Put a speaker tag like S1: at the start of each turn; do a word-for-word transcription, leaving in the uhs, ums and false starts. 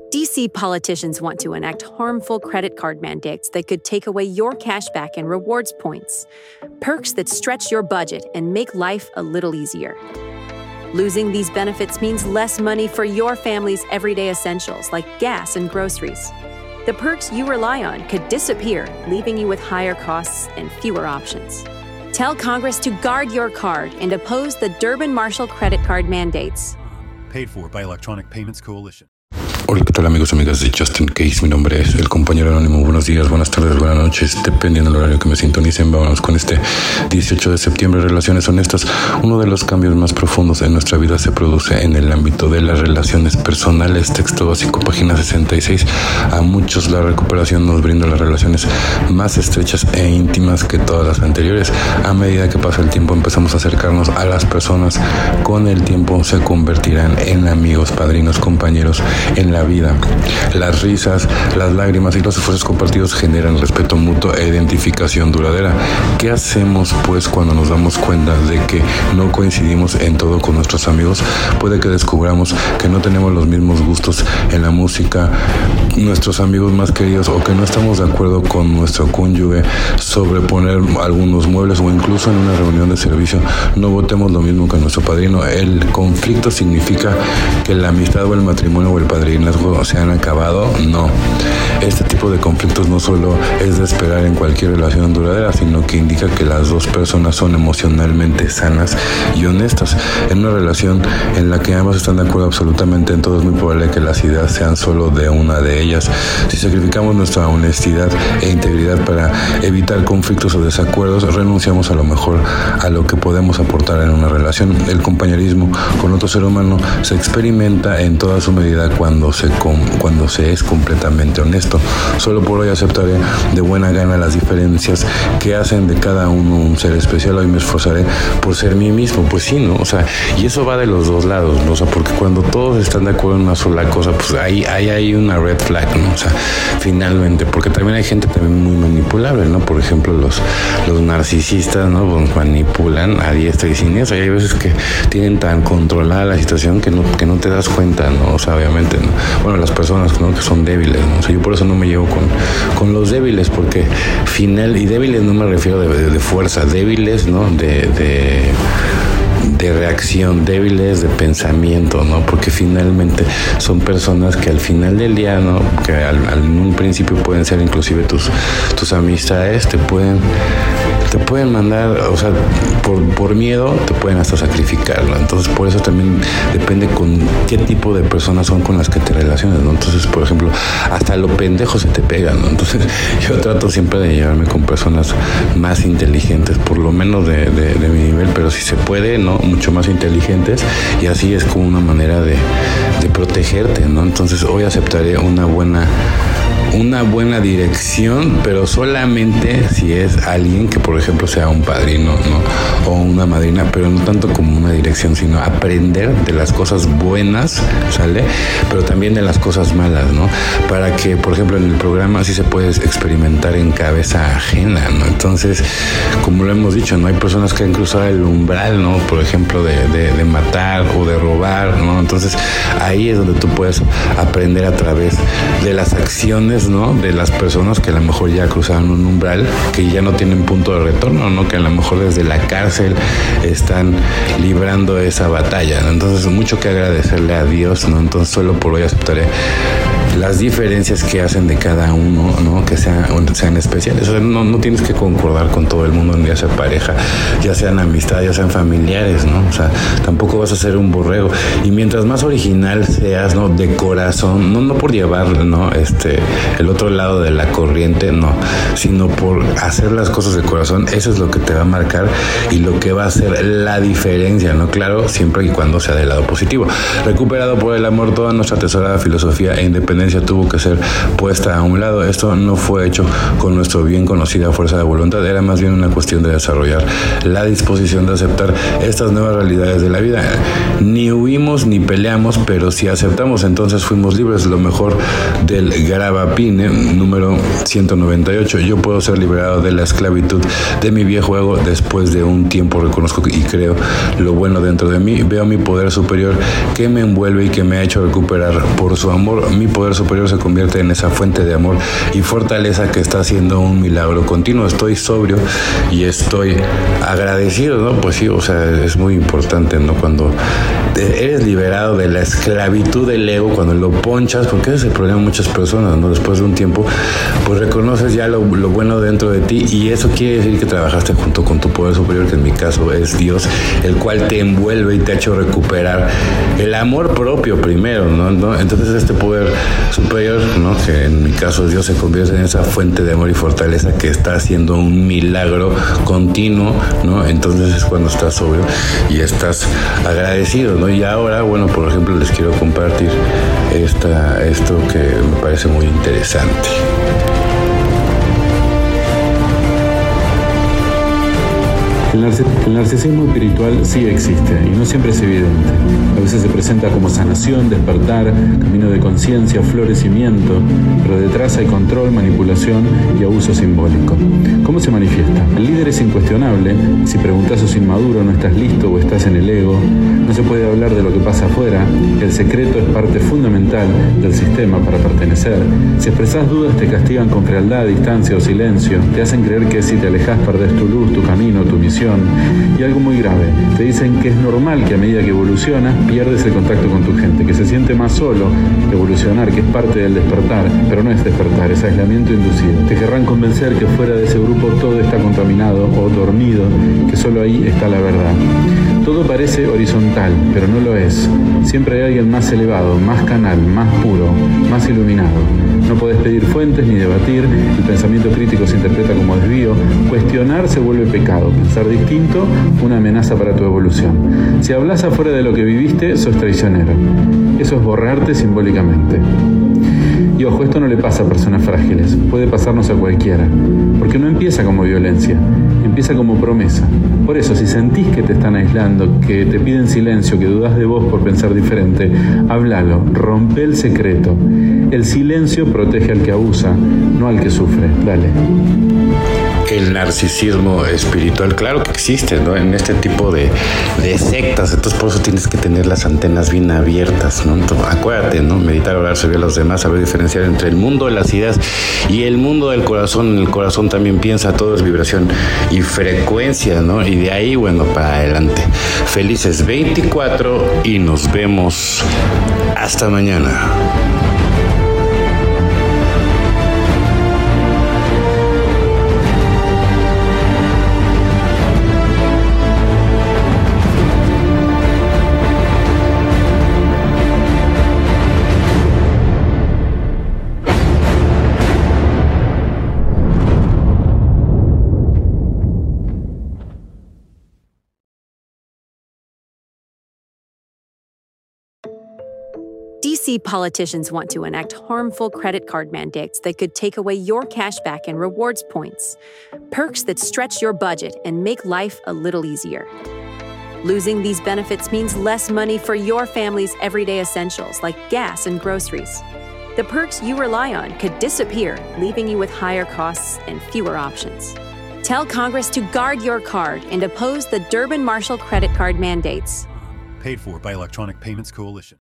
S1: D C politicians want to enact harmful credit card mandates that could take away your cash back and rewards points. Perks that stretch your budget and make life a little easier. Losing these benefits means less money for your family's everyday essentials like gas and groceries. The perks you rely on could disappear, leaving you with higher costs and fewer options. Tell Congress to guard your card and oppose the Durbin-Marshall credit card mandates.
S2: Paid for by Electronic Payments Coalition.
S3: Hola, ¿qué tal amigos y amigas de Just In Case? Mi nombre es el compañero anónimo. Buenos días, buenas tardes, buenas noches, dependiendo del horario que me sintonicen. Vámonos con este dieciocho de septiembre, relaciones honestas. Uno de los cambios más profundos en nuestra vida se produce en el ámbito de las relaciones personales. Texto básico, página sesenta y seis. A muchos la recuperación nos brinda las relaciones más estrechas e íntimas que todas las anteriores. A medida que pasa el tiempo empezamos a acercarnos a las personas. Con el tiempo se convertirán en amigos, padrinos, compañeros en la vida. Las risas, las lágrimas y los esfuerzos compartidos generan respeto mutuo e identificación duradera. ¿Qué hacemos pues cuando nos damos cuenta de que no coincidimos en todo con nuestros amigos? Puede que descubramos que no tenemos los mismos gustos en la música, nuestros amigos más queridos, o que no estamos de acuerdo con nuestro cónyuge sobre poner algunos muebles, o incluso en una reunión de servicio no votemos lo mismo que nuestro padrino. El conflicto significa que la amistad o el matrimonio o el padrinazgo se han acabado. No. Este tipo de conflictos no solo es de esperar en cualquier relación duradera, sino que indica que las dos personas son emocionalmente sanas y honestas. En una relación en la que ambas están de acuerdo absolutamente en todo, es muy probable que las ideas sean solo de una de ellas. Si sacrificamos nuestra honestidad e integridad para evitar conflictos o desacuerdos, renunciamos a lo mejor a lo que podemos aportar en una relación. El compañerismo con otro ser humano se experimenta en toda su medida cuando se, com, cuando se es completamente honesto. Solo por hoy aceptaré de buena gana las diferencias que hacen de cada uno un ser especial. Hoy me esforzaré por ser mí mismo. Pues sí, ¿no? O sea, y eso va de los dos lados, ¿no? O sea, porque cuando todos están de acuerdo en una sola cosa, pues ahí hay, hay una red flag, ¿no? O sea, finalmente, porque también hay gente también muy manipulable, ¿no? Por ejemplo, los, los narcisistas, ¿no? Pues manipulan a diestra y siniestra. Y hay veces que tienen tan controlada la situación que no, que no te das cuenta, ¿no? O sea, obviamente, ¿no? Bueno, las personas, ¿no? Que son débiles, ¿no? O sea, yo por eso no me llevo con, con los débiles, porque final, y débiles no me refiero de, de, de fuerza, débiles, ¿no? De, de, de reacción, débiles de pensamiento, ¿no? Porque finalmente son personas que al final del día, ¿no? Que al, al, en un principio pueden ser inclusive tus, tus amistades, te pueden te pueden mandar, o sea, por, por miedo te pueden hasta sacrificar, ¿no? Entonces, por eso también depende con qué tipo de personas son con las que te relacionas, ¿no? Entonces, por ejemplo, hasta lo pendejo se te pega, ¿no? Entonces, yo trato siempre de llevarme con personas más inteligentes, por lo menos de, de, de mi nivel, pero si se puede, ¿no? Mucho más inteligentes, y así es como una manera de, de protegerte, ¿no? Entonces, hoy aceptaré una buena una buena dirección, pero solamente si es alguien que, por ejemplo, sea un padrino, ¿no? O una madrina, pero no tanto como una dirección, sino aprender de las cosas buenas, ¿sale? Pero también de las cosas malas, ¿no? Para que, por ejemplo, en el programa sí se puede experimentar en cabeza ajena, ¿no? Entonces, como lo hemos dicho, ¿no? Hay personas que han cruzado el umbral, ¿no? Por ejemplo, de, de, de matar o de robar, ¿no? Entonces, ahí es donde tú puedes aprender a través de las acciones, ¿no? De las personas que a lo mejor ya cruzaron un umbral, que ya no tienen punto de retorno, ¿no? Que a lo mejor desde la cárcel están librando esa batalla, ¿no? Entonces, mucho que agradecerle a Dios, ¿no? Entonces, solo por hoy aceptaré las diferencias que hacen de cada uno, ¿no? Que sean, sean especiales. O sea, no, no tienes que concordar con todo el mundo, ya sea pareja, ya sean amistad, ya sean familiares, ¿no? O sea, tampoco vas a ser un borrego. Y mientras más original seas, ¿no? De corazón, no, no por llevar, ¿no? Este, el otro lado de la corriente, no, sino por hacer las cosas de corazón. Eso es lo que te va a marcar y lo que va a hacer la diferencia, ¿no? Claro, siempre y cuando sea del lado positivo. Recuperado por el amor, toda nuestra atesorada filosofía e independencia tuvo que ser puesta a un lado. Esto no fue hecho con nuestra bien conocida fuerza de voluntad, era más bien una cuestión de desarrollar la disposición de aceptar estas nuevas realidades de la vida. Ni huimos ni peleamos, pero si aceptamos, entonces fuimos libres. Lo mejor del Garabapine número ciento noventa y ocho. Yo puedo ser liberado de la esclavitud de mi viejo ego. Después de un tiempo reconozco y creo lo bueno dentro de mí. Veo mi poder superior que me envuelve y que me ha hecho recuperar por su amor mi poder poder superior se convierte en esa fuente de amor y fortaleza que está haciendo un milagro continuo. Estoy sobrio y estoy agradecido, ¿no? Pues sí, o sea, es muy importante, ¿no? Cuando eres liberado de la esclavitud del ego, cuando lo ponchas, porque ese es el problema de muchas personas, ¿no? Después de un tiempo, pues reconoces ya lo, lo bueno dentro de ti, y eso quiere decir que trabajaste junto con tu poder superior, que en mi caso es Dios, el cual te envuelve y te ha hecho recuperar el amor propio primero, ¿no? ¿no? Entonces este poder superior, ¿no? Que en mi caso es Dios, se convierte en esa fuente de amor y fortaleza que está haciendo un milagro continuo, ¿no? Entonces es cuando estás sobrio y estás agradecido, ¿no? Y ahora, bueno, por ejemplo, les quiero compartir esta, esto que me parece muy interesante.
S4: El, narcis- el narcisismo espiritual sí existe y no siempre es evidente. A veces se presenta como sanación, despertar, camino de conciencia, florecimiento, pero detrás hay control, manipulación y abuso simbólico. ¿Cómo se manifiesta? El líder es incuestionable. Si preguntas sos inmaduro, no estás listo o estás en el ego. No se puede hablar de lo que pasa afuera. El secreto es parte fundamental del sistema para pertenecer. Si expresás dudas, te castigan con frialdad, distancia o silencio. Te hacen creer que si te alejas perdés tu luz, tu camino, tu misión. Y algo muy grave, te dicen que es normal que a medida que evolucionas pierdes el contacto con tu gente, que se siente más solo, evolucionar, que es parte del despertar, pero no es despertar, es aislamiento inducido. Te querrán convencer que fuera de ese grupo todo está contaminado o dormido, que solo ahí está la verdad. Todo parece horizontal, pero no lo es. Siempre hay alguien más elevado, más canal, más puro, más iluminado. No podés pedir fuentes ni debatir, el pensamiento crítico se interpreta como desvío, cuestionar se vuelve pecado, pensar distinto, una amenaza para tu evolución. Si hablas afuera de lo que viviste, sos traicionero. Eso es borrarte simbólicamente. Y ojo, esto no le pasa a personas frágiles, puede pasarnos a cualquiera, porque no empieza como violencia, empieza como promesa. Por eso, si sentís que te están aislando, que te piden silencio, que dudás de vos por pensar diferente, háblalo, rompe el secreto. El silencio protege al que abusa, no al que sufre. Dale.
S3: El narcisismo espiritual, claro que existe, ¿no? En este tipo de, de sectas, entonces por eso tienes que tener las antenas bien abiertas, ¿no? Entonces, acuérdate, ¿no? Meditar, orar, servir a los demás, saber diferenciar entre el mundo de las ideas y el mundo del corazón. En el corazón también piensa, todo es vibración y frecuencia, ¿no? Y de ahí, bueno, para adelante. Felices veinticuatro y nos vemos hasta mañana.
S1: D C politicians want to enact harmful credit card mandates that could take away your cash back and rewards points. Perks that stretch your budget and make life a little easier. Losing these benefits means less money for your family's everyday essentials like gas and groceries. The perks you rely on could disappear, leaving you with higher costs and fewer options. Tell Congress to guard your card and oppose the Durbin-Marshall credit card mandates.
S2: Paid for by Electronic Payments Coalition.